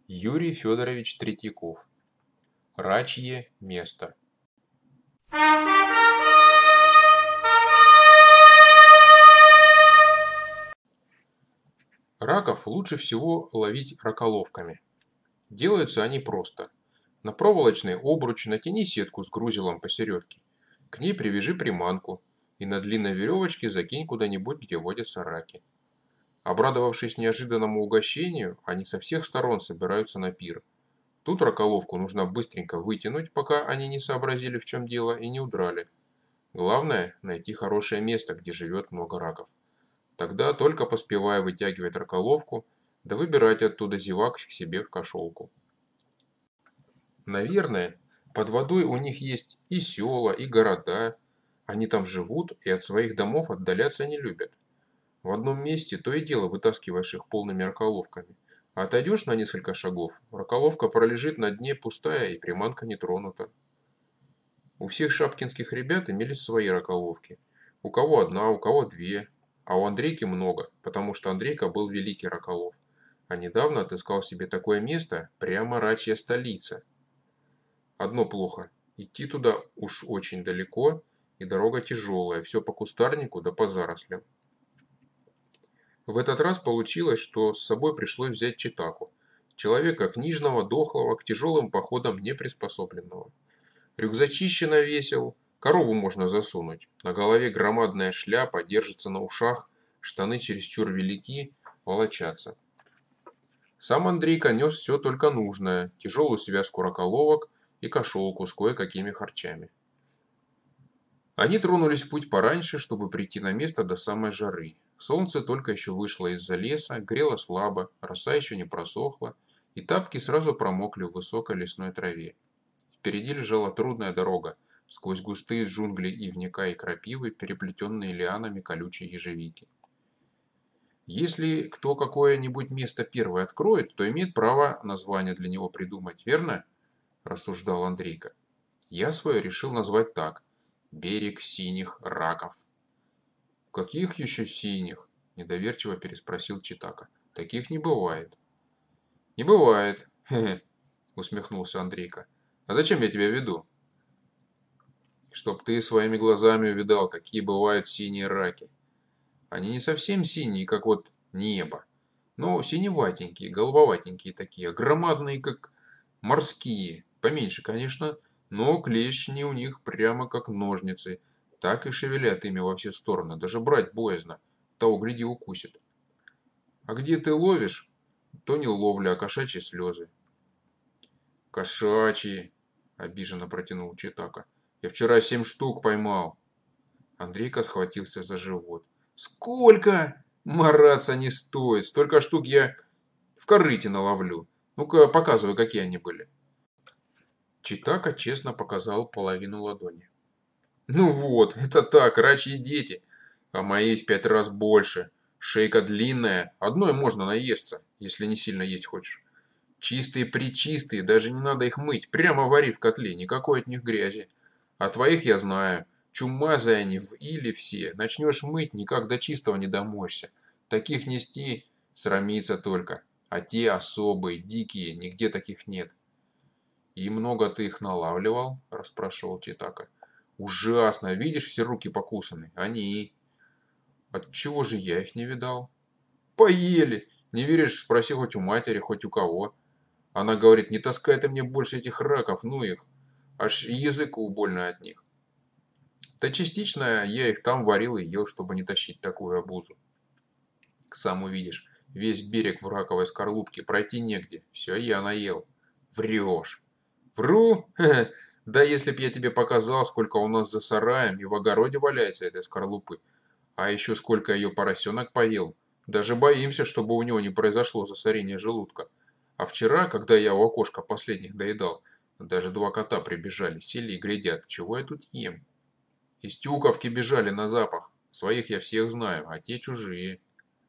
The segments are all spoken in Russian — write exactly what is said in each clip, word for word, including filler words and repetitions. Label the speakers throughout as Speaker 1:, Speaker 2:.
Speaker 1: Юрий Федорович Третьяков. Рачье место. Раков лучше всего ловить раколовками. Делаются они просто. На проволочный обруч натяни сетку с грузилом посередке. К ней привяжи приманку и на длинной веревочке закинь куда-нибудь, где водятся раки. Обрадовавшись неожиданному угощению, они со всех сторон собираются на пир. Тут раколовку нужно быстренько вытянуть, пока они не сообразили, в чем дело, и не удрали. Главное – найти хорошее место, где живет много раков. Тогда, только поспевая вытягивать раколовку, да выбирать оттуда зевак к себе в кошелку. Наверное, под водой у них есть и села, и города. Они там живут и от своих домов отдаляться не любят. В одном месте то и дело вытаскиваешь их полными раколовками. А отойдешь на несколько шагов, раколовка пролежит на дне пустая и приманка не тронута. У всех шапкинских ребят имелись свои раколовки. У кого одна, у кого две. А у Андрейки много, потому что Андрейка был великий раколов. А недавно отыскал себе такое место, прямо рачья столица. Одно плохо. Идти туда уж очень далеко, и дорога тяжелая, все по кустарнику да по зарослям. В этот раз получилось, что с собой пришлось взять читаку. Человека книжного, дохлого, к тяжелым походам не приспособленного. Рюкзачище навесил, корову можно засунуть. На голове громадная шляпа, держится на ушах, штаны чересчур велики, волочатся. Сам Андрейка нес все только нужное, тяжелую связку раколовок и кошелку с кое-какими харчами. Они тронулись в путь пораньше, чтобы прийти на место до самой жары. Солнце только еще вышло из-за леса, грело слабо, роса еще не просохла, и тапки сразу промокли в высокой лесной траве. Впереди лежала трудная дорога, сквозь густые джунгли ивника и крапивы, переплетенные лианами колючей ежевики. Если кто какое-нибудь место первое откроет, то имеет право название для него придумать, верно? Рассуждал Андрейка. Я свое решил назвать так. Берег синих раков. Каких еще синих? Недоверчиво переспросил Читака. Таких не бывает. Не бывает, хе-хе, усмехнулся Андрейка. А зачем я тебя веду? Чтоб ты своими глазами увидал, какие бывают синие раки. Они не совсем синие, как вот небо, но синеватенькие, голубоватенькие такие, громадные, как морские. Поменьше, конечно, но клешни у них прямо как ножницы. Так и шевелят ими во все стороны, даже брать боязно. Того, гляди, укусит. А где ты ловишь, то не ловля, а кошачьи слезы. Кошачьи, обиженно протянул Читака. Я вчера семь штук поймал. Андрейка схватился за живот. Сколько? Мараться не стоит. Столько штук я в корыте наловлю. Ну-ка, показывай, какие они были. Читака честно показал половину ладони. Ну вот, это так, рачьи дети. А мои в пять раз больше. Шейка длинная. Одной можно наесться, если не сильно есть хочешь. Чистые-пречистые, даже не надо их мыть. Прямо вари в котле, никакой от них грязи. А твоих я знаю. Чумазые они в иле все. Начнешь мыть, никак до чистого не домоешься. Таких нести срамиться только. А те особые, дикие, нигде таких нет. И много ты их налавливал? Расспрашивал Читака. Ужасно. Видишь, все руки покусаны. Они. Отчего же я их не видал? Поели. Не веришь? Спроси хоть у матери, хоть у кого. Она говорит, не таскай ты мне больше этих раков, ну их. Аж языку больно от них. Да частично я их там варил и ел, чтобы не тащить такую обузу. Сам увидишь, весь берег в раковой скорлупке, пройти негде. Все я наел. Врешь. Вру? Хе-хе. Да если б я тебе показал, сколько у нас за сараем и в огороде валяется этой скорлупы. А еще сколько ее поросенок поел. Даже боимся, чтобы у него не произошло засорение желудка. А вчера, когда я у окошка последних доедал, даже два кота прибежали, сели и глядят, чего я тут ем. Из тюковки бежали на запах. Своих я всех знаю, а те чужие.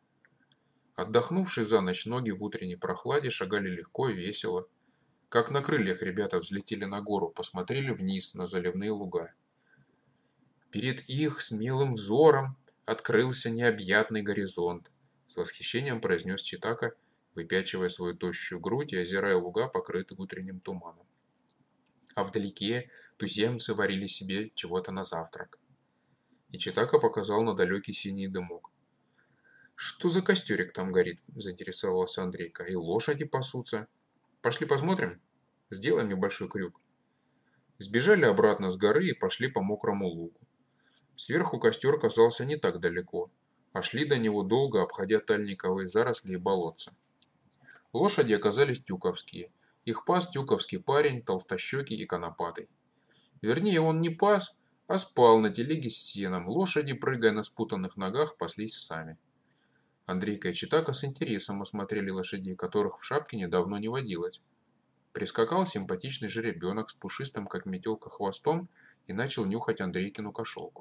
Speaker 1: Отдохнувшие за ночь ноги в утренней прохладе шагали легко и весело. Как на крыльях ребята взлетели на гору, посмотрели вниз на заливные луга. Перед их смелым взором открылся необъятный горизонт. С восхищением произнес Читака, выпячивая свою тощую грудь и озирая луга, покрытые утренним туманом. А вдалеке туземцы варили себе чего-то на завтрак. И Читака показал на далекий синий дымок. «Что за костерик там горит?» – заинтересовался Андрейка. «И лошади пасутся. Пошли посмотрим? Сделаем небольшой крюк». Сбежали обратно с горы и пошли по мокрому лугу. Сверху костер казался не так далеко, а шли до него долго, обходя тальниковые заросли и болотца. Лошади оказались тюковские. Их пас тюковский парень, толстощекий и конопатый. Вернее, он не пас, а спал на телеге с сеном. Лошади, прыгая на спутанных ногах, паслись сами. Андрейка и Читака с интересом осмотрели лошадей, которых в Шапкине давно не водилось. Прискакал симпатичный жеребенок с пушистым, как метелка, хвостом и начал нюхать Андрейкину кошелку.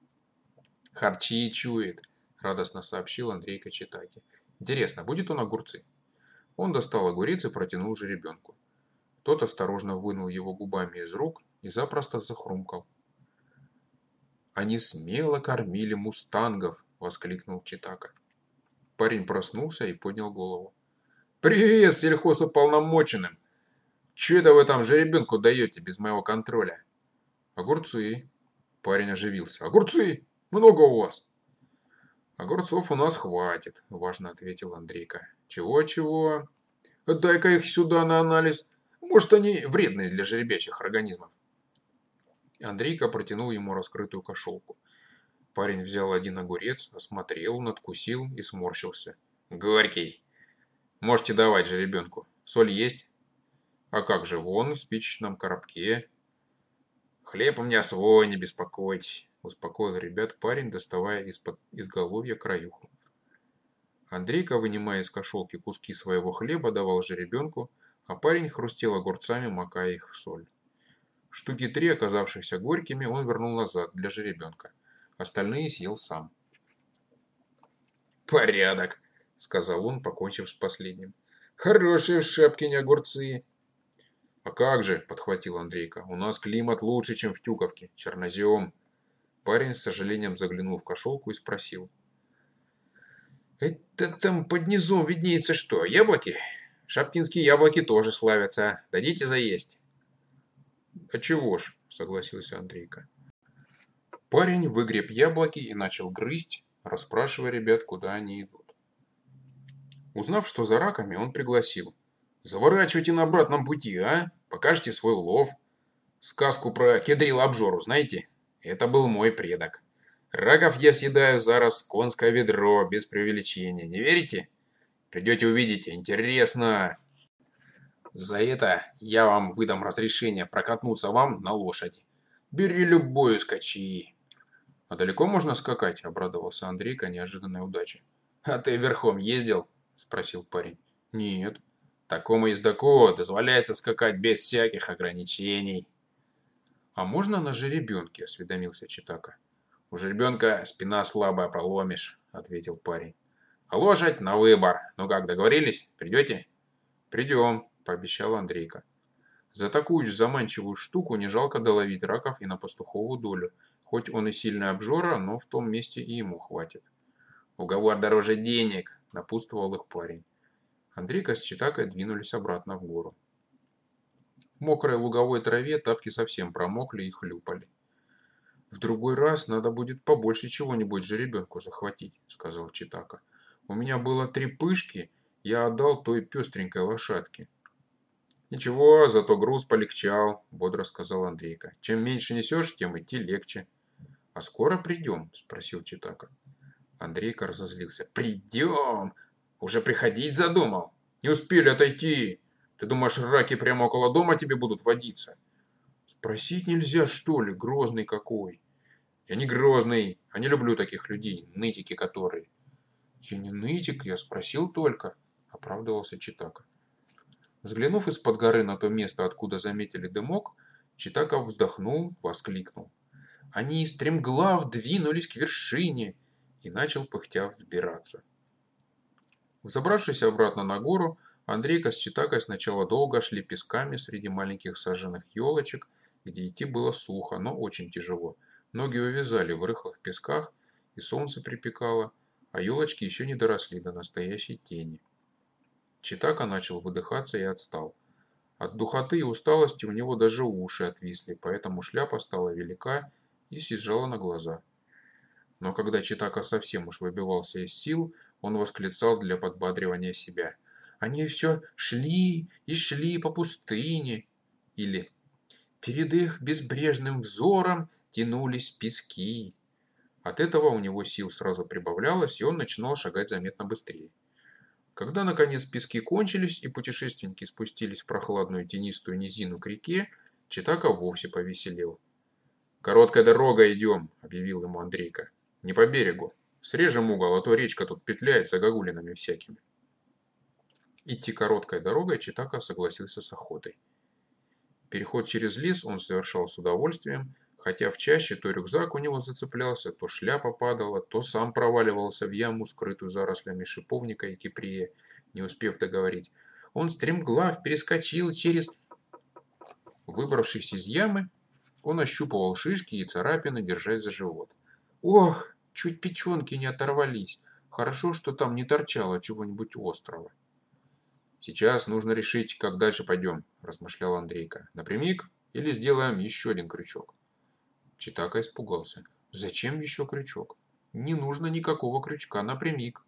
Speaker 1: «Харчи чует», – радостно сообщил Андрейка Читаке. «Интересно, будет он огурцы?» Он достал огурец и протянул жеребенку. Тот осторожно вынул его губами из рук и запросто захрумкал. «Они смело кормили мустангов!» – воскликнул Читака. Парень проснулся и поднял голову. «Привет, сельхозуполномоченным! Че это вы там жеребенку даете без моего контроля?» «Огурцы!» – парень оживился. «Огурцы! Много у вас!» «Огурцов у нас хватит», – важно ответил Андрейка. «Чего-чего? Дай-ка их сюда на анализ. Может, они вредные для жеребячих организмов». Андрейка протянул ему раскрытую кошелку. Парень взял один огурец, осмотрел, надкусил и сморщился. «Горький. Можете давать жеребенку. Соль есть?» «А как же, вон в спичечном коробке». «Хлеб у меня свой, не беспокойтесь», – успокоил ребят парень, доставая из-под изголовья краюху. Андрейка, вынимая из кошелки куски своего хлеба, давал жеребенку, а парень хрустел огурцами, макая их в соль. Штуки три, оказавшихся горькими, он вернул назад для жеребенка. Остальные съел сам. «Порядок», – сказал он, покончив с последним. «Хорошие в Шапкине огурцы». «А как же», – подхватил Андрейка, – «у нас климат лучше, чем в Тюковке, чернозем». Парень с сожалением заглянул в кошелку и спросил. «Это там под низом виднеется что, яблоки? Шапкинские яблоки тоже славятся. Дадите заесть?» «А чего ж», – согласился Андрейка. Парень выгреб яблоки и начал грызть, расспрашивая ребят, куда они идут. Узнав, что за раками, он пригласил. «Заворачивайте на обратном пути, а? Покажите свой улов. Сказку про кедрила-обжору знаете? Это был мой предок. Раков я съедаю зараз конское ведро, без преувеличения. Не верите? Придете увидите. Интересно. За это я вам выдам разрешение прокатнуться вам на лошади. Бери любую, скачи». «А далеко можно скакать?» – обрадовался Андрейка неожиданной удаче. «А ты верхом ездил?» – спросил парень. «Нет». «Такому ездаку дозволяется скакать без всяких ограничений». «А можно на жеребенке?» – осведомился Читака. «У жеребенка спина слабая, проломишь», – ответил парень. «А лошадь на выбор. Ну как, договорились? Придете?» «Придем», – пообещал Андрейка. За такую заманчивую штуку не жалко доловить раков и на пастуховую долю. Хоть он и сильный обжора, но в том месте и ему хватит. «Уговор дороже денег», – напутствовал их парень. Андрейка с Читакой двинулись обратно в гору. В мокрой луговой траве тапки совсем промокли и хлюпали. «В другой раз надо будет побольше чего-нибудь жеребенку захватить», – сказал Читака. «У меня было три пышки, я отдал той пестренькой лошадке». «Ничего, зато груз полегчал», – бодро сказал Андрейка. «Чем меньше несешь, тем идти легче». «А скоро придем?» – спросил Читака. Андрейка разозлился. «Придем! Уже приходить задумал? Не успели отойти. Ты думаешь, раки прямо около дома тебе будут водиться?» «Спросить нельзя, что ли? Грозный какой!» «Я не грозный, а не люблю таких людей, нытики которые». «Я не нытик, я спросил только», – оправдывался Читака. Взглянув из-под горы на то место, откуда заметили дымок, Читака вздохнул, воскликнул. «Они стремглав двинулись к вершине!» и начал пыхтя взбираться. Взобравшись обратно на гору, Андрейка с Читакой сначала долго шли песками среди маленьких саженных елочек, где идти было сухо, но очень тяжело. Ноги увязали в рыхлых песках, и солнце припекало, а елочки еще не доросли до настоящей тени. Читака начал выдыхаться и отстал. От духоты и усталости у него даже уши отвисли, поэтому шляпа стала велика и съезжала на глаза. Но когда Читака совсем уж выбивался из сил, он восклицал для подбадривания себя: «Они все шли и шли по пустыне!» Или «Перед их безбрежным взором тянулись пески». От этого у него сил сразу прибавлялось, и он начинал шагать заметно быстрее. Когда, наконец, пески кончились, и путешественники спустились в прохладную тенистую низину к реке, Читака вовсе повеселел. «Короткая дорога идем», — объявил ему Андрейка. «Не по берегу. Срежем угол, а то речка тут петляет за загогулинами всякими». Идти короткой дорогой Читака согласился с охотой. Переход через лес он совершал с удовольствием, хотя в чаще то рюкзак у него зацеплялся, то шляпа падала, то сам проваливался в яму, скрытую зарослями шиповника и кипрея, не успев договорить. Он стремглав перескочил через... Выбравшись из ямы, он ощупывал шишки и царапины, держась за живот. «Ох, чуть печенки не оторвались. Хорошо, что там не торчало чего-нибудь острого». «Сейчас нужно решить, как дальше пойдем», – размышлял Андрейка. «Напрямик или сделаем еще один крючок?» Читака испугался. «Зачем еще крючок? Не нужно никакого крючка, напрямик».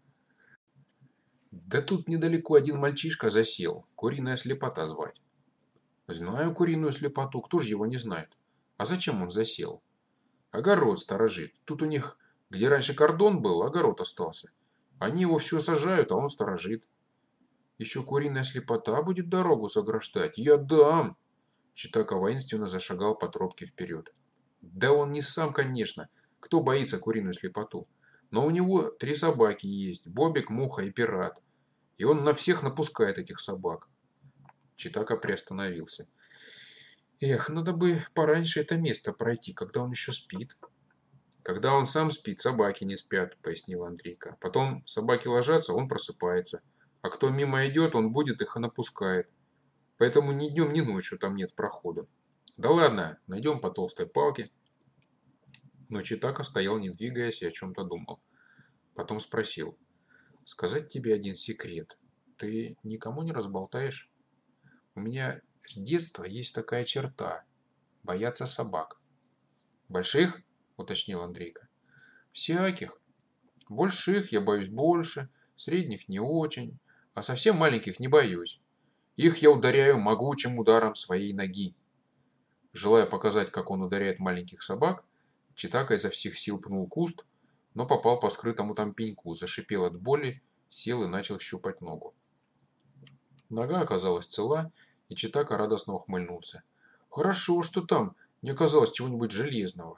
Speaker 1: «Да тут недалеко один мальчишка засел. Куриная слепота звать». «Знаю куриную слепоту, кто же его не знает? А зачем он засел?» «Огород сторожит. Тут у них, где раньше кордон был, огород остался. Они его все сажают, а он сторожит». «Еще куриная слепота будет дорогу заграждать. Я дам!» Читака воинственно зашагал по тропке вперед. «Да он не сам, конечно. Кто боится куриную слепоту? Но у него три собаки есть. Бобик, Муха и Пират. И он на всех напускает этих собак». Читака приостановился. «Эх, надо бы пораньше это место пройти, когда он еще спит». «Когда он сам спит, собаки не спят», — пояснил Андрейка. «Потом собаки ложатся, он просыпается. А кто мимо идет, он будет их и напускает. Поэтому ни днем, ни ночью там нет прохода. Да ладно, найдем по толстой палке». Но Читака стоял, не двигаясь, и о чем-то думал. Потом спросил: «Сказать тебе один секрет? Ты никому не разболтаешь? У меня с детства есть такая черта – бояться собак». «Больших?» – уточнил Андрейка. «Всяких. Больших я боюсь больше, средних не очень, а совсем маленьких не боюсь. Их я ударяю могучим ударом своей ноги». Желая показать, как он ударяет маленьких собак, Читака изо всех сил пнул куст, но попал по скрытому там пеньку, зашипел от боли, сел и начал щупать ногу. Нога оказалась цела, и Читака радостно ухмыльнулся. «Хорошо, что там не оказалось чего-нибудь железного».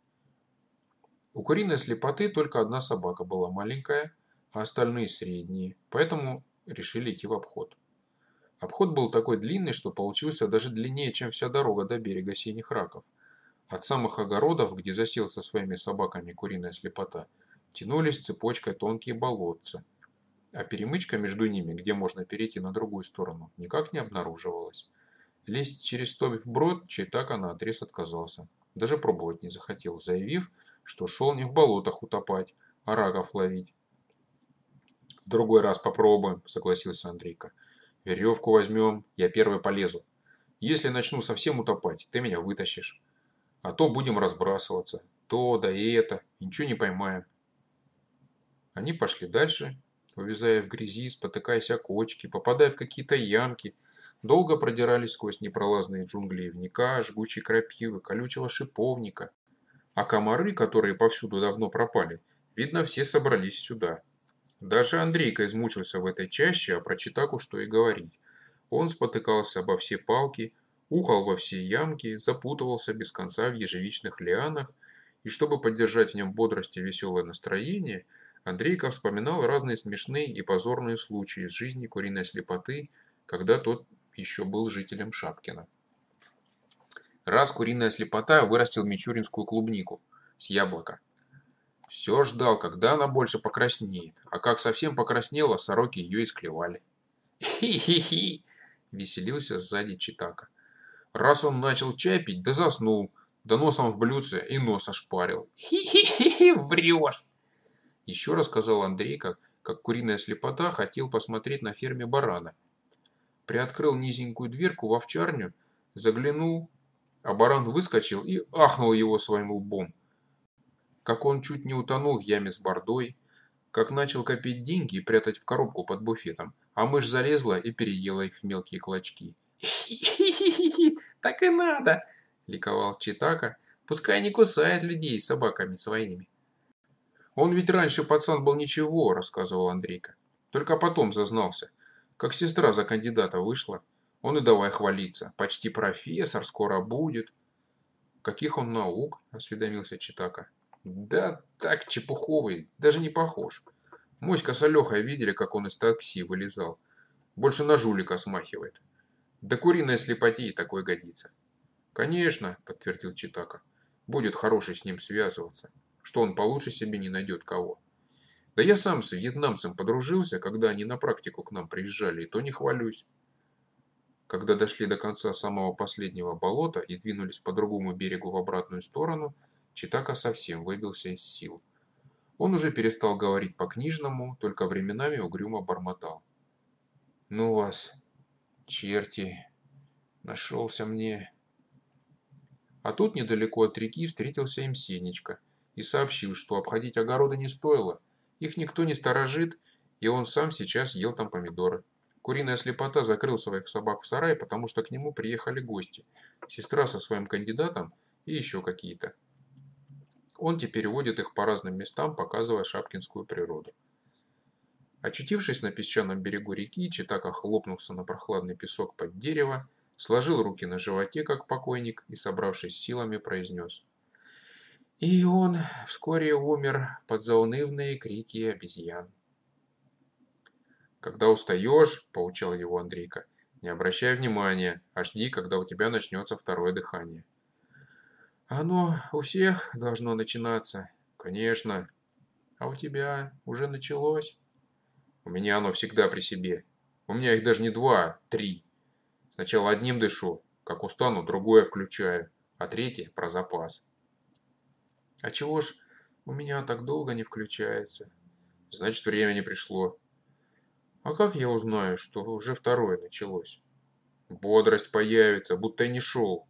Speaker 1: У куриной слепоты только одна собака была маленькая, а остальные средние, поэтому решили идти в обход. Обход был такой длинный, что получился даже длиннее, чем вся дорога до берега Синих Раков. От самых огородов, где засел со своими собаками куриная слепота, тянулись цепочкой тонкие болотца, а перемычка между ними, где можно перейти на другую сторону, никак не обнаруживалась. Лезть через то вброд Читака наотрез отказался. Даже пробовать не захотел, заявив, что шел не в болотах утопать, а раков ловить. «В другой раз попробуем», — согласился Андрейка. «Веревку возьмем, я первый полезу. Если начну совсем утопать, ты меня вытащишь. А то будем разбрасываться. То, да и это, и ничего не поймаем». Они пошли дальше, увязая в грязи, спотыкаясь о кочки, попадая в какие-то ямки, долго продирались сквозь непролазные джунгли ивника, жгучей крапивы, колючего шиповника. А комары, которые повсюду давно пропали, видно, все собрались сюда. Даже Андрейка измучился в этой чаще, а про Читаку что и говорить. Он спотыкался обо все палки, ухал во все ямки, запутывался без конца в ежевичных лианах, и чтобы поддержать в нем бодрость и веселое настроение, Андрейка вспоминал разные смешные и позорные случаи из жизни куриной слепоты, когда тот еще был жителем Шапкина. Раз куриная слепота вырастил мичуринскую клубнику с яблока. Все ждал, когда она больше покраснеет, а как совсем покраснела, сороки ее исклевали. «Хи-хи-хи!» – веселился сзади Читака. Раз он начал чай пить, да заснул, да носом в блюдце и нос ошпарил. «Хи-хи-хи! Врешь!» Еще рассказал Андрей, как, как куриная слепота хотел посмотреть на ферме барана. Приоткрыл низенькую дверку в овчарню, заглянул, а баран выскочил и ахнул его своим лбом. Как он чуть не утонул в яме с бордой, как начал копить деньги и прятать в коробку под буфетом, а мышь залезла и переела их в мелкие клочки. «Хи-хи-хи, так и надо!» – ликовал Читака. «Пускай не кусает людей собаками своими». «Он ведь раньше пацан был ничего», – рассказывал Андрейка. «Только потом зазнался. Как сестра за кандидата вышла, он и давай хвалиться. Почти профессор, скоро будет». «Каких он наук?» – осведомился Читака. «Да так, чепуховый, даже не похож. Моська с Алехой видели, как он из такси вылезал. Больше на жулика смахивает. Да куриная слепотей такой годится». «Конечно», – подтвердил Читака. «Будет хороший с ним связываться. Что он получше себе не найдет кого. Да я сам с вьетнамцем подружился, когда они на практику к нам приезжали, и то не хвалюсь». Когда дошли до конца самого последнего болота и двинулись по другому берегу в обратную сторону, Читака совсем выбился из сил. Он уже перестал говорить по-книжному, только временами угрюмо бормотал. «Ну вас, черти, нашелся мне». А тут недалеко от реки встретился им Сенечка и сообщил, что обходить огороды не стоило, их никто не сторожит, и он сам сейчас ел там помидоры. Куриная слепота закрыл своих собак в сарае, потому что к нему приехали гости, сестра со своим кандидатом и еще какие-то. Он теперь водит их по разным местам, показывая шапкинскую природу. Очутившись на песчаном берегу реки, Читака хлопнулся на прохладный песок под дерево, сложил руки на животе, как покойник, и, собравшись силами, произнес. И он вскоре умер под заунывные крики обезьян. «Когда устаешь, — поучал его Андрейка, — не обращай внимания, а жди, когда у тебя начнется второе дыхание». «Оно у всех должно начинаться?» «Конечно. А у тебя уже началось?» «У меня оно всегда при себе. У меня их даже не два, а три. Сначала одним дышу, как устану, другое включаю, а третье про запас». «А чего ж у меня так долго не включается?» «Значит, время не пришло». «А как я узнаю, что уже второе началось?» «Бодрость появится, будто и не шел».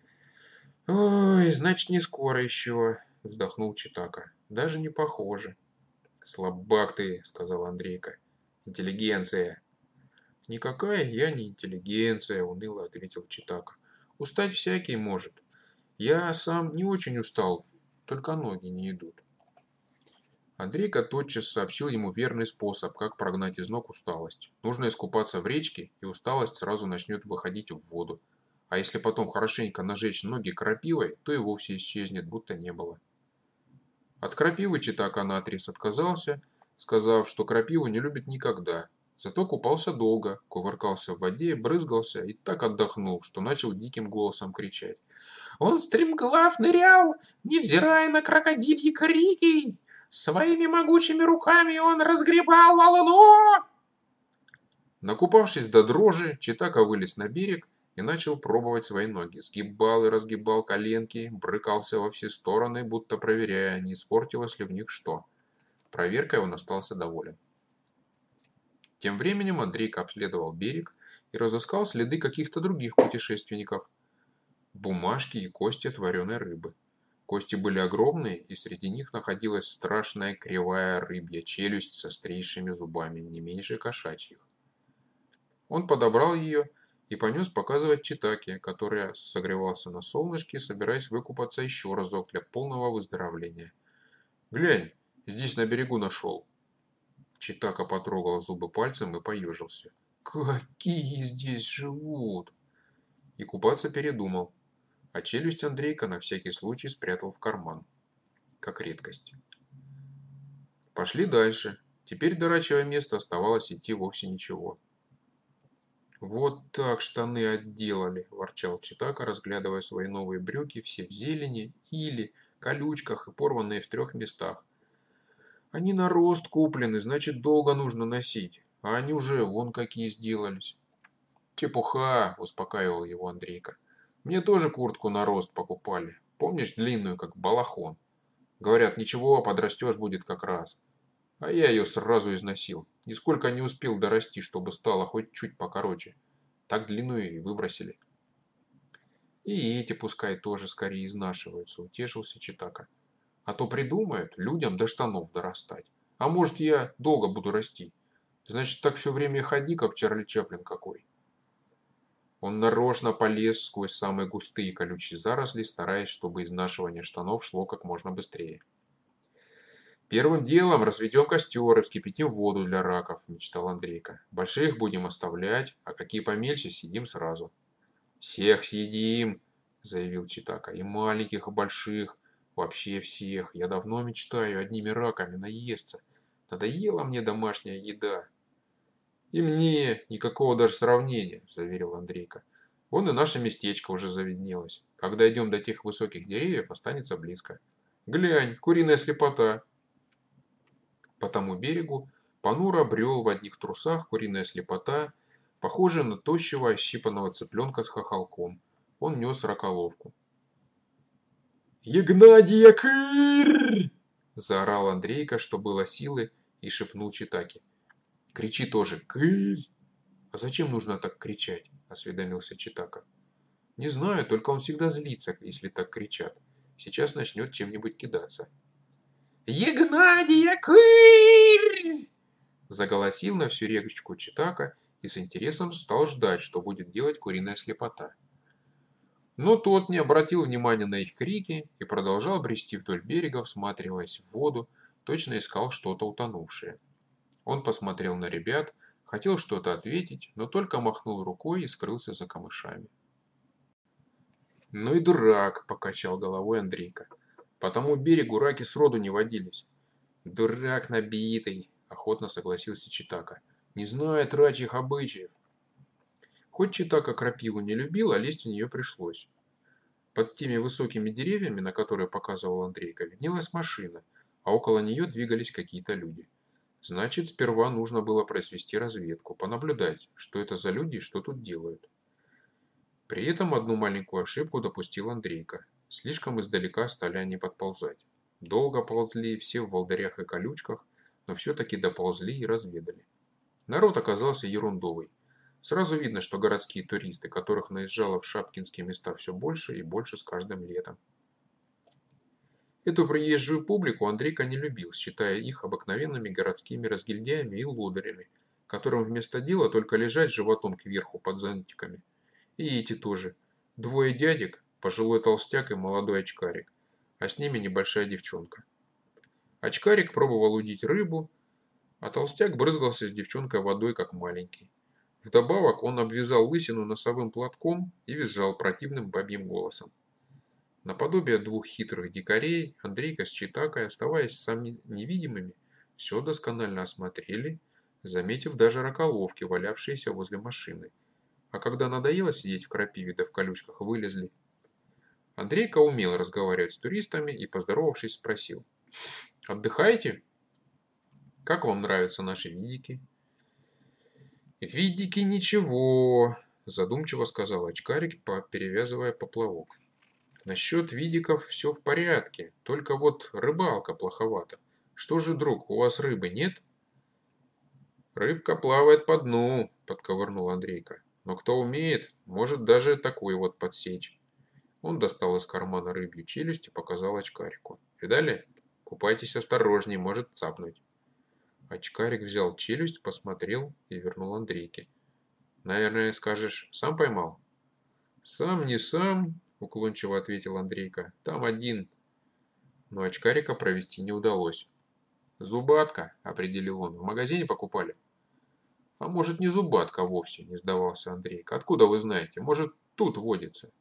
Speaker 1: «Ой, значит, не скоро еще», — вздохнул Читака. «Даже не похоже». «Слабак ты», — сказал Андрейка. «Интеллигенция». «Никакая я не интеллигенция», — уныло ответил Читака. «Устать всякий может. Я сам не очень устал, только ноги не идут». Андрейка тотчас сообщил ему верный способ, как прогнать из ног усталость. Нужно искупаться в речке, и усталость сразу начнет выходить в воду. А если потом хорошенько нажечь ноги крапивой, то и вовсе исчезнет, будто не было. От крапивы Читака наотрез отказался, сказав, что крапиву не любит никогда. Зато купался долго, кувыркался в воде, брызгался и так отдохнул, что начал диким голосом кричать. «Он стремглав нырял, невзирая на крокодильи крики! Своими могучими руками он разгребал волну!» Накупавшись до дрожи, Читака вылез на берег и начал пробовать свои ноги. Сгибал и разгибал коленки, брыкался во все стороны, будто проверяя, не испортилось ли в них что. Проверкой он остался доволен. Тем временем Андрейка обследовал берег и разыскал следы каких-то других путешественников. Бумажки и кости от вареной рыбы. Кости были огромные, и среди них находилась страшная кривая рыбья челюсть с острейшими зубами, не меньше кошачьих. Он подобрал ее и понес показывать Читаке, который согревался на солнышке, собираясь выкупаться еще разок для полного выздоровления. «Глянь, здесь на берегу нашел». Читака потрогал зубы пальцем и поежился. «Какие здесь живут!» И купаться передумал, а челюсть Андрейка на всякий случай спрятал в карман, как редкость. Пошли дальше. Теперь до рачьего места оставалось идти вовсе ничего. «Вот так штаны отделали», – ворчал Читака, разглядывая свои новые брюки, все в зелени, иле, колючках и порванные в трех местах. «Они на рост куплены, значит, долго нужно носить, а они уже вон какие сделались». «Чепуха», – успокаивал его Андрейка. «Мне тоже куртку на рост покупали. Помнишь, длинную, как балахон? Говорят, ничего, подрастешь, будет как раз. А я ее сразу износил. Нисколько не успел дорасти, чтобы стало хоть чуть покороче. Так длинную и выбросили. И эти пускай тоже скорее изнашиваются, утешился Читака. А то придумают людям до штанов дорастать. А может, я долго буду расти. Значит, так все время и ходи, как Чарли Чаплин какой. Он нарочно полез сквозь самые густые колючие заросли, стараясь, чтобы изнашивание штанов шло как можно быстрее. «Первым делом разведем костер и вскипятим воду для раков», – мечтал Андрейка. «Больших будем оставлять, а какие помельче съедим сразу». «Всех съедим», – заявил Читака. «И маленьких, и больших. Вообще всех. Я давно мечтаю одними раками наесться. Надоела мне домашняя еда». «И мне никакого даже сравнения», – заверил Андрейка. «Вон и наше местечко уже завиднелось. Когда идем до тех высоких деревьев, останется близко. Глянь, куриная слепота». По тому берегу понуро брел в одних трусах куриная слепота, похожая на тощего ощипанного цыпленка с хохолком. Он нес раколовку. «Егнадия кыр!» – заорал Андрейка, что было силы, и шепнул Читаке. «Кричи тоже, кыр!» «А зачем нужно так кричать?» – осведомился Читака. «Не знаю, только он всегда злится, если так кричат. Сейчас начнет чем-нибудь кидаться». «Егнадия кыр!» Заголосил на всю речку Читака и с интересом стал ждать, что будет делать куриная слепота. Но тот не обратил внимания на их крики и продолжал брести вдоль берега, всматриваясь в воду, точно искал что-то утонувшее. Он посмотрел на ребят, хотел что-то ответить, но только махнул рукой и скрылся за камышами. «Ну и дурак!» – покачал головой Андрейка. «По тому берегу раки сроду не водились». «Дурак набитый!» – охотно согласился Читака. «Не знает рачьих обычаев». Хоть Читака крапиву не любил, а лезть в нее пришлось. Под теми высокими деревьями, на которые показывал Андрейка, виднелась машина, а около нее двигались какие-то люди. Значит, сперва нужно было произвести разведку, понаблюдать, что это за люди и что тут делают. При этом одну маленькую ошибку допустил Андрейка. Слишком издалека стали они подползать. Долго ползли, все в волдырях и колючках, но все-таки доползли и разведали. Народ оказался ерундовый. Сразу видно, что городские туристы, которых наезжало в шапкинские места все больше и больше с каждым летом. Эту приезжую публику Андрейка не любил, считая их обыкновенными городскими разгильдяями и лодырями, которым вместо дела только лежать животом кверху под зонтиками. И эти тоже. Двое дядек, пожилой толстяк и молодой очкарик, а с ними небольшая девчонка. Очкарик пробовал удить рыбу, а толстяк брызгался с девчонкой водой, как маленький. Вдобавок он обвязал лысину носовым платком и визжал противным бабьим голосом. Наподобие двух хитрых дикарей, Андрейка с Читакой, оставаясь сами невидимыми, все досконально осмотрели, заметив даже раколовки, валявшиеся возле машины. А когда надоело сидеть в крапиве да в колючках, вылезли. Андрейка умел разговаривать с туристами и, поздоровавшись, спросил: «Отдыхаете? Как вам нравятся наши видики?» «Видики ничего», – задумчиво сказал очкарик, перевязывая поплавок. «Насчет видиков все в порядке, только вот рыбалка плоховата. Что же, друг, у вас рыбы нет?» «Рыбка плавает по дну», – подковырнул Андрейка. «Но кто умеет, может даже такую вот подсечь». Он достал из кармана рыбью челюсть и показал очкарику. «Видали? Купайтесь осторожней, может цапнуть». Очкарик взял челюсть, посмотрел и вернул Андрейке. «Наверное, скажешь, сам поймал?» «Сам не сам», – уклончиво ответил Андрейка. «Там один». Но очкарика провести не удалось. «Зубатка», – определил он. «В магазине покупали?» «А может, не зубатка вовсе», – не сдавался Андрейка. «Откуда вы знаете? Может, тут водится?»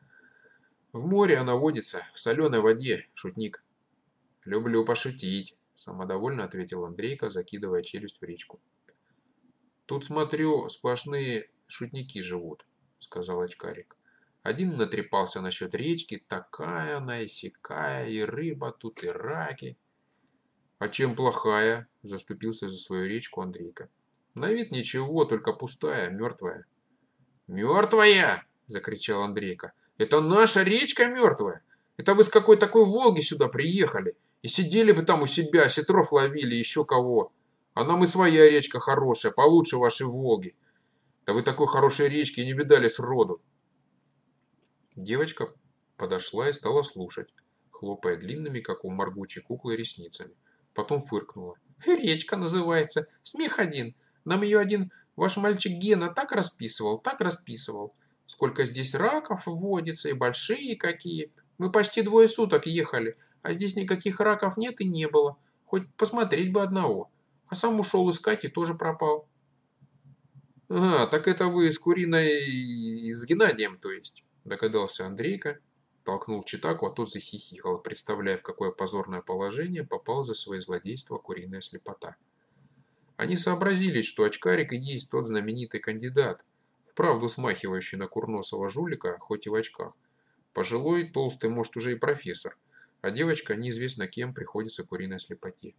Speaker 1: «В море она водится, в соленой воде, шутник». «Люблю пошутить», – самодовольно ответил Андрейка, закидывая челюсть в речку. «Тут, смотрю, сплошные шутники живут», – сказал очкарик. «Один натрепался насчет речки, такая она и сякая, и рыба тут, и раки». «А чем плохая?» – заступился за свою речку Андрейка. «На вид ничего, только пустая, мертвая». «Мертвая!» – закричал Андрейка. «Это наша речка мертвая? Это вы с какой такой Волги сюда приехали? И сидели бы там у себя, осетров ловили, еще кого. А нам и своя речка хорошая, получше вашей Волги. Да вы такой хорошей речки не видали сроду. Девочка подошла и стала слушать, хлопая длинными, как у моргучей куклы, ресницами. Потом фыркнула. Речка называется. Смех один. Нам ее один ваш мальчик Гена так расписывал, так расписывал. Сколько здесь раков водится, и большие какие. Мы почти двое суток ехали, а здесь никаких раков нет и не было. Хоть посмотреть бы одного. А сам ушел искать и тоже пропал. А, так это вы с Куриной, с Геннадием, то есть, догадался Андрейка, толкнул Читаку, а тот захихикал, представляя, в какое позорное положение попал за свои злодейства Куриная слепота. Они сообразили, что очкарик и есть тот знаменитый кандидат, вправду смахивающий на курносого жулика, хоть и в очках. Пожилой, толстый, может, уже и профессор, а девочка неизвестно кем приходится Куриной слепоте.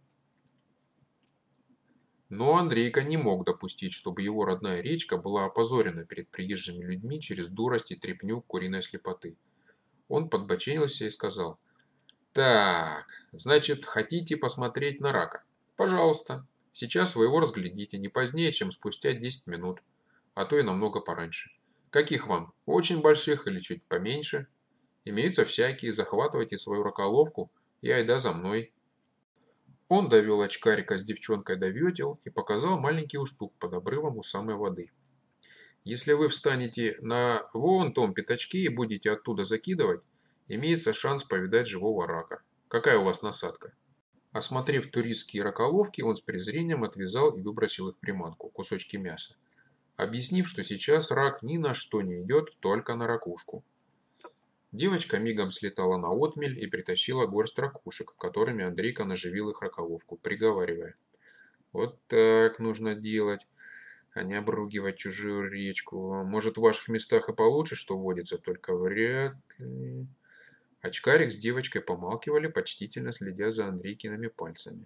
Speaker 1: Но Андрейка не мог допустить, чтобы его родная речка была опозорена перед приезжими людьми через дурость и трепню Куриной слепоты. Он подбоченился и сказал: «Так, значит, хотите посмотреть на рака? Пожалуйста. Сейчас вы его разглядите не позднее, чем спустя десять минут, а то и намного пораньше. Каких вам? Очень больших или чуть поменьше? Имеются всякие, захватывайте свою раколовку и айда за мной». Он довел очкарика с девчонкой до ветел и показал маленький уступ под обрывом у самой воды. Если вы встанете на вон том пятачке и будете оттуда закидывать, имеется шанс повидать живого рака. Какая у вас насадка? Осмотрев туристские раколовки, он с презрением отвязал и выбросил их приманку, кусочки мяса, объяснив, что сейчас рак ни на что не идет, только на ракушку. Девочка мигом слетала на отмель и притащила горсть ракушек, которыми Андрейка наживил их раколовку, приговаривая: «Вот так нужно делать, а не обругивать чужую речку. Может, в ваших местах и получше, что водится, только вряд ли...» Очкарик с девочкой помалкивали, почтительно следя за Андрейкиными пальцами.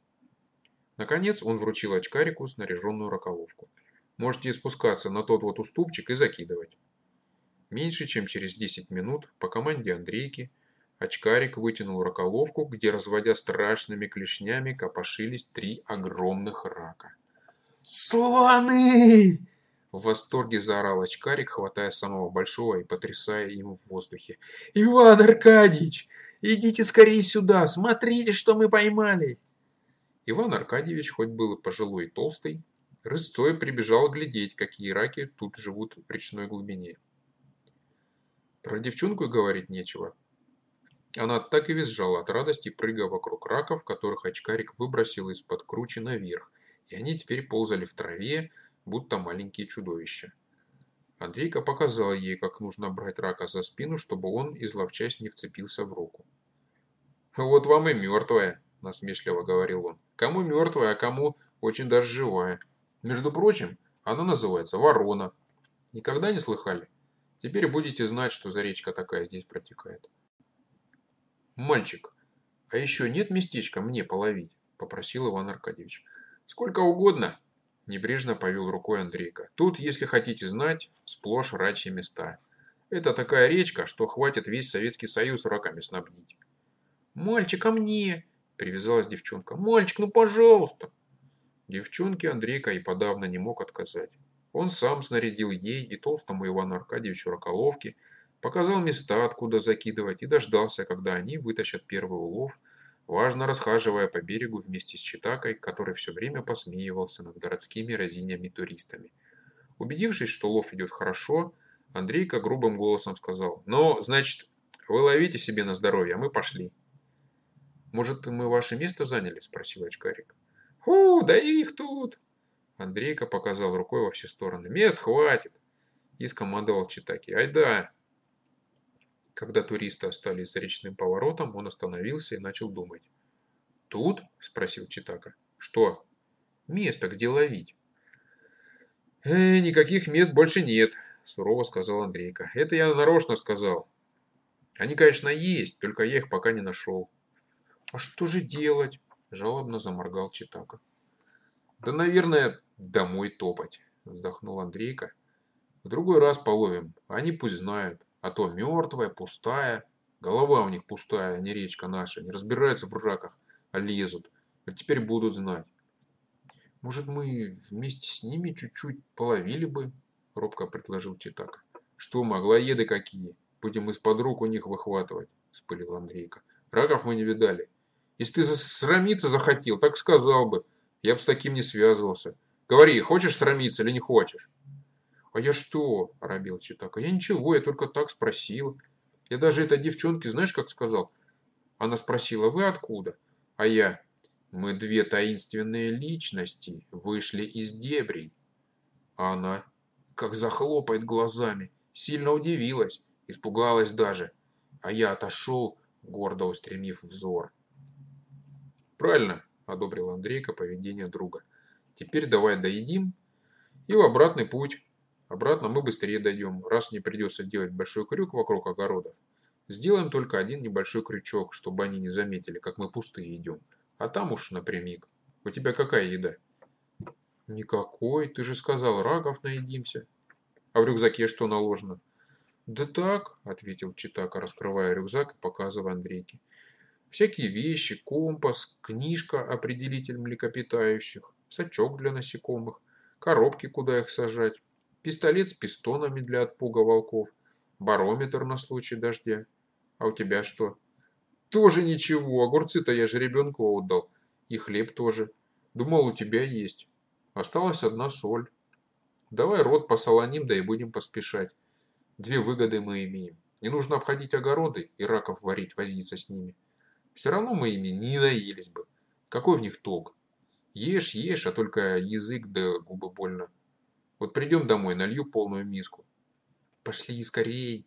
Speaker 1: Наконец он вручил очкарику снаряженную раколовку. «Можете спускаться на тот вот уступчик и закидывать». Меньше чем через десять минут по команде Андрейки очкарик вытянул раколовку, где, разводя страшными клешнями, копошились три огромных рака. «Слоны!» В восторге заорал очкарик, хватая самого большого и потрясая им в воздухе. «Иван Аркадьевич, идите скорее сюда, смотрите, что мы поймали!» Иван Аркадьевич, хоть был и пожилой и толстый, рысцой прибежал глядеть, какие раки тут живут в речной глубине. Про девчонку говорить нечего. Она так и визжала от радости, прыгая вокруг раков, которых очкарик выбросил из-под кручи наверх, и они теперь ползали в траве, будто маленькие чудовища. Андрейка показал ей, как нужно брать рака за спину, чтобы он, изловчась, не вцепился в руку. «Вот вам и мертвая», – насмешливо говорил он. «Кому мертвая, а кому очень даже живая. Между прочим, она называется Ворона. Никогда не слыхали? Теперь будете знать, что за речка такая здесь протекает». «Мальчик, а еще нет местечка мне половить?» – попросил Иван Аркадьевич. «Сколько угодно», – небрежно повел рукой Андрейка. «Тут, если хотите знать, сплошь рачьи места. Это такая речка, что хватит весь Советский Союз раками снабдить». «Мальчик, а мне?» – привязалась девчонка. «Мальчик, ну пожалуйста!» Девчонке Андрейка и подавно не мог отказать. Он сам снарядил ей и толстому Ивану Аркадьевичу раколовки, показал места, откуда закидывать, и дождался, когда они вытащат первый улов, важно расхаживая по берегу вместе с Читакой, который все время посмеивался над городскими разинями-туристами. Убедившись, что лов идет хорошо, Андрейка грубым голосом сказал: «Ну, значит, вы ловите себе на здоровье, а мы пошли». «Может, мы ваше место заняли?» – спросил очкарик. «Фу, да их тут!» Андрейка показал рукой во все стороны. «Мест хватит!» И скомандовал Читаке: «Айда!» Когда туристы остались за речным поворотом, он остановился и начал думать. «Тут?» – спросил Читака. «Что?» «Место, где ловить». «Э, никаких мест больше нет», – сурово сказал Андрейка. «Это я нарочно сказал. Они, конечно, есть, только я их пока не нашел». «А что же делать?» – жалобно заморгал Читака. «Да, наверное, домой топать», – вздохнул Андрейка. «В другой раз половим, они пусть знают, а то мертвая, пустая, Голова у них пустая, а не речка наша. Не разбираются в раках, а лезут. А теперь будут знать. Может, мы вместе с ними чуть-чуть половили бы? Робко предложил Читака. Что, моглоеды какие? Будем из-под рук у них выхватывать, вспылил Андрейка. Раков мы не видали. Если ты срамиться захотел, так сказал бы. Я бы с таким не связывался. Говори, хочешь срамиться или не хочешь? А я что? Оробел Читака. Я ничего, я только так спросил. Я даже этой девчонке, знаешь, как сказал? Она спросила, вы откуда? А я, мы две таинственные личности вышли из дебрей. А она, как захлопает глазами, сильно удивилась, испугалась даже. А я отошел, гордо устремив взор. Правильно, одобрил Андрейка поведение друга. Теперь давай доедим и в обратный путь. Обратно мы быстрее дойдем, раз не придется делать большой крюк вокруг огородов. Сделаем только один небольшой крючок, чтобы они не заметили, как мы пустые идем. А там уж напрямик. У тебя какая еда? Никакой, ты же сказал, раков наедимся. А в рюкзаке что наложено? Да так, ответил Читака, раскрывая рюкзак и показывая Андрейке. Всякие вещи, компас, книжка, определитель млекопитающих, сачок для насекомых, коробки, куда их сажать, пистолет с пистонами для отпуга волков, барометр на случай дождя. А у тебя что? Тоже ничего, огурцы-то я же ребенку отдал. И хлеб тоже. Думал, у тебя есть. Осталась одна соль. Давай рот посолоним, да и будем поспешать. Две выгоды мы имеем. Не нужно обходить огороды и раков варить, возиться с ними. Все равно мы ими не наелись бы. Какой в них толк? Ешь, ешь, а только язык да губы больно. Вот придем домой, налью полную миску. Пошли скорей,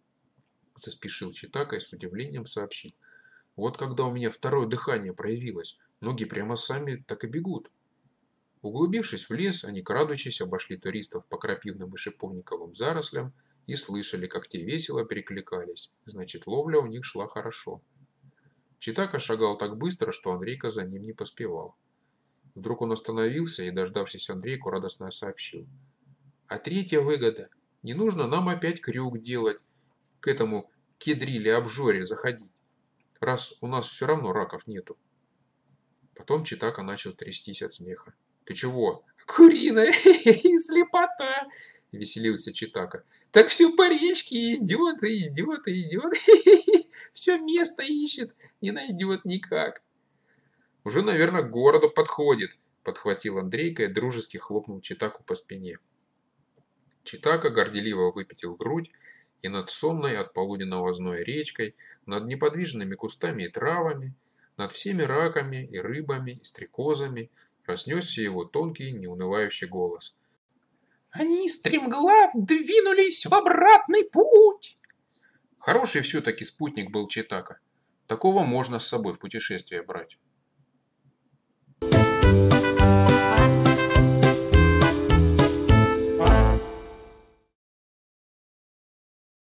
Speaker 1: заспешил Читака и с удивлением сообщил. Вот когда у меня второе дыхание проявилось, ноги прямо сами так и бегут. Углубившись в лес, они, крадучись, обошли туристов по крапивным и шиповниковым зарослям и слышали, как те весело перекликались. Значит, ловля у них шла хорошо. Читака шагал так быстро, что Андрейка за ним не поспевал. Вдруг он остановился и, дождавшись Андрейку, радостно сообщил. А третья выгода. Не нужно нам опять крюк делать, к этому кедриле-обжоре заходить, раз у нас все равно раков нету. Потом Читака начал трястись от смеха. Ты чего? Куриная слепота, веселился Читака. Так все по речке идет и идет и идет. Все место ищет, не найдет никак. Уже, наверное, к городу подходит, подхватил Андрейка и дружески хлопнул Читаку по спине. Читака горделиво выпятил грудь, и над сонной от полуденного зноя речкой, над неподвижными кустами и травами, над всеми раками и рыбами и стрекозами разнесся его тонкий, неунывающий голос. Они стремглав двинулись в обратный путь. Хороший все-таки спутник был Читака. Такого можно с собой в путешествие брать.